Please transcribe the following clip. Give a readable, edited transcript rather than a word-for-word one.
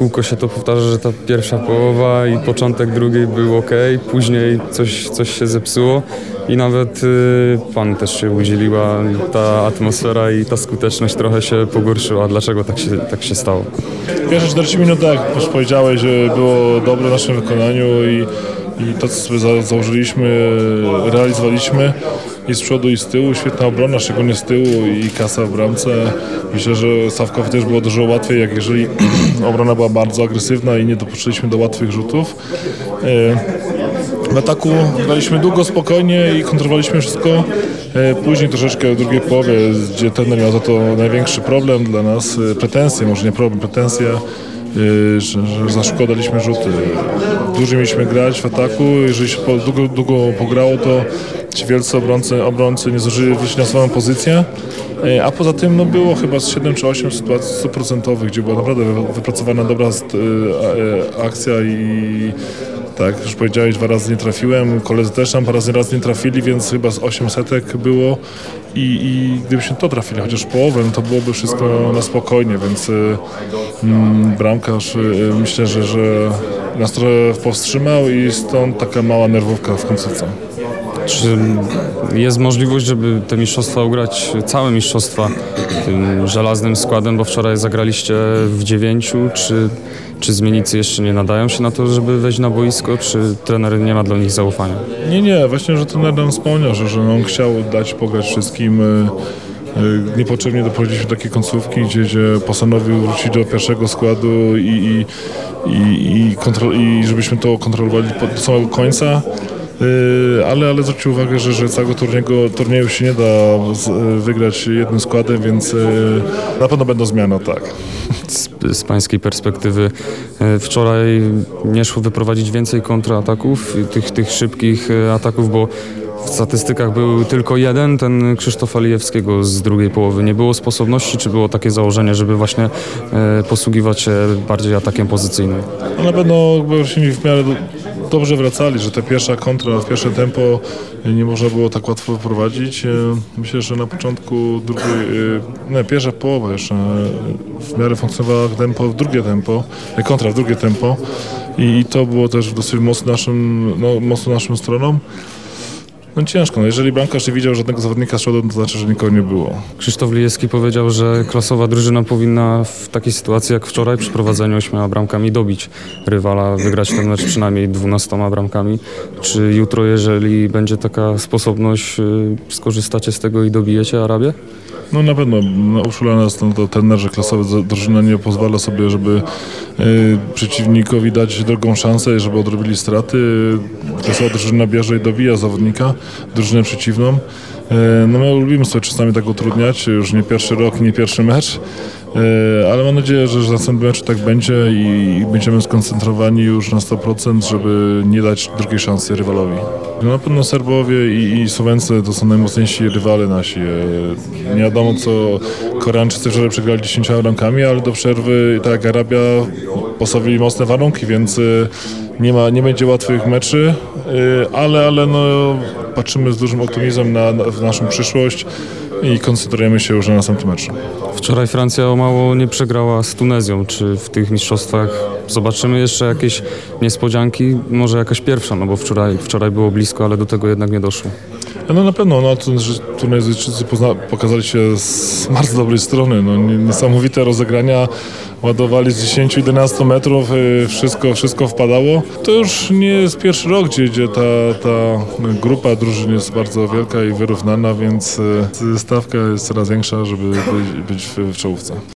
kółko się to powtarza, że ta pierwsza połowa i początek drugiej był ok, później coś się zepsuło i nawet panu też się udzieliła ta atmosfera i ta skuteczność trochę się pogorszyła. Dlaczego tak się stało? Pierwsze 40 minut, tak, już powiedziałeś, że było dobre w naszym wykonaniu i to, co sobie założyliśmy, realizowaliśmy i z przodu i z tyłu. Świetna obrona, szczególnie z tyłu i kasa w bramce. Myślę, że Sawkowi też było dużo łatwiej, jak jeżeli obrona była bardzo agresywna i nie dopuszczaliśmy do łatwych rzutów. W ataku graliśmy długo, spokojnie i kontrolowaliśmy wszystko. Później troszeczkę w drugiej połowie, gdzie trener miał za to największy problem dla nas, pretensje, może nie problem, pretensje, że za szybko daliśmy rzuty. Dłużej mieliśmy grać w ataku, jeżeli się długo pograło, to ci wielcy obrońcy nie zdążyli wrócić na swoją pozycję. A poza tym było chyba z 7 czy 8 sytuacji 100%, gdzie była naprawdę wypracowana dobra akcja i tak, już powiedziałeś, 2 razy nie trafiłem, koledzy też tam parę razy nie trafili, więc chyba z 8 setek było i gdybyśmy to trafili, chociaż połowę, to byłoby wszystko na spokojnie, więc bramkarz myślę, że nas trochę powstrzymał i stąd taka mała nerwówka w końcówce. Czy jest możliwość, żeby te mistrzostwa ugrać, całe mistrzostwa tym żelaznym składem, bo wczoraj zagraliście w 9, czy zmiennicy jeszcze nie nadają się na to, żeby wejść na boisko, czy trener nie ma dla nich zaufania? Nie, właśnie, że trener nam wspomniał, że on chciał dać pograć wszystkim. Niepotrzebnie doprowadziliśmy do takiej końcówki, gdzie postanowił wrócić do pierwszego składu i żebyśmy to kontrolowali do samego końca. Ale zwróćcie uwagę, że całego turnieju się nie da wygrać jednym składem, więc na pewno będą zmiany, tak. Z pańskiej perspektywy wczoraj nie szło wyprowadzić więcej kontrataków, tych szybkich ataków, bo w statystykach był tylko jeden, ten Krzysztofa Lijewskiego z drugiej połowy. Nie było sposobności, czy było takie założenie, żeby właśnie posługiwać się bardziej atakiem pozycyjnym? No na pewno się w miarę dobrze wracali, że ta pierwsza kontra w pierwsze tempo nie można było tak łatwo wyprowadzić. Myślę, że na początku pierwsza połowa jeszcze w miarę funkcjonowała kontra w drugie tempo i to było też dosyć mocno naszą stroną. No ciężko, jeżeli bramkarz nie widział żadnego zawodnika z przodu, to znaczy, że nikogo nie było. Krzysztof Lijewski powiedział, że klasowa drużyna powinna w takiej sytuacji jak wczoraj przy prowadzeniu 8 bramkami dobić rywala, wygrać ten mecz przynajmniej 12 bramkami. Czy jutro, jeżeli będzie taka sposobność, skorzystacie z tego i dobijecie Arabię? No na pewno, uczula nas to trener, że klasowa drużyna nie pozwala sobie, żeby przeciwnikowi dać drugą szansę, żeby odrobili straty. Klasowa drużyna bierze i dobija zawodnika, drużynę przeciwną. No my lubimy sobie czasami tak utrudniać, już nie pierwszy rok, nie pierwszy mecz, ale mam nadzieję, że w następnym meczu tak będzie i będziemy skoncentrowani już na 100%, żeby nie dać drugiej szansy rywalowi. No na pewno Serbowie i Słoweńcy to są najmocniejsi rywale nasi. Nie wiadomo co Koreańczycy wczoraj przegrali 10 bramkami, ale do przerwy tak jak Arabia postawili mocne warunki, więc nie będzie łatwych meczy, ale patrzymy z dużym optymizmem na naszą przyszłość i koncentrujemy się już na następnym meczu. Wczoraj Francja o mało nie przegrała z Tunezją. Czy w tych mistrzostwach zobaczymy jeszcze jakieś niespodzianki? Może jakaś pierwsza, no bo wczoraj było blisko, ale do tego jednak nie doszło. No na pewno, Tunezyjczycy pokazali się z bardzo dobrej strony. Niesamowite rozegrania, ładowali z 10-11 metrów, wszystko wpadało. To już nie jest pierwszy rok, gdzie ta grupa drużyn jest bardzo wielka i wyrównana, więc stawka jest coraz większa, żeby być w czołówce.